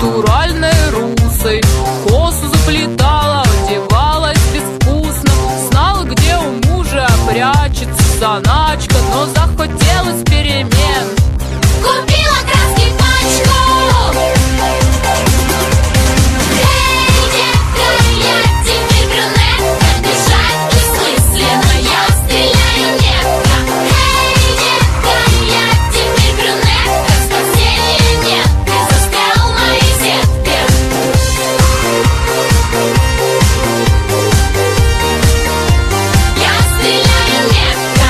натуральной русой. Косу заплетала, одевалась безвкусно, знала, где у мужа прячется заначка, но захотелось перемен. Купила краски пачку. Эй, детка, я теперь брюнетка, бежать бессмысленно, я стреляю метко. Эй, детка, я теперь брюнетка, спасения нет, ты застрял в моей сетке. Я стреляю метко.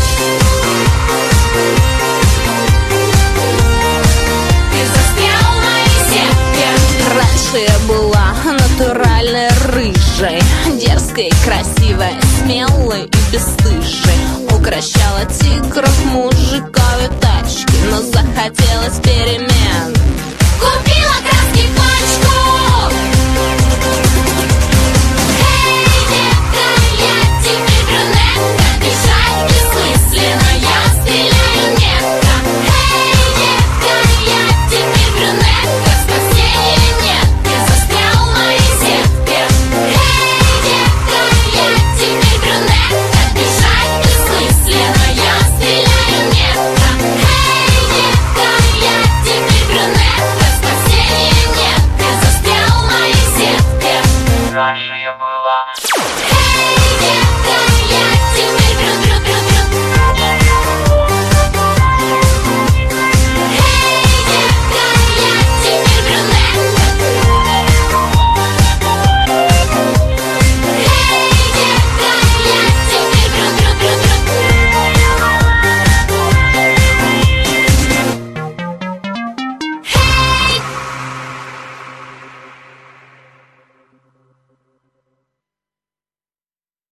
Ты застрял в моей сетке. Раньше я была натуральной рыжей, дерзкой, красивой, смелой и бесстыжей. Укращала тигров мужа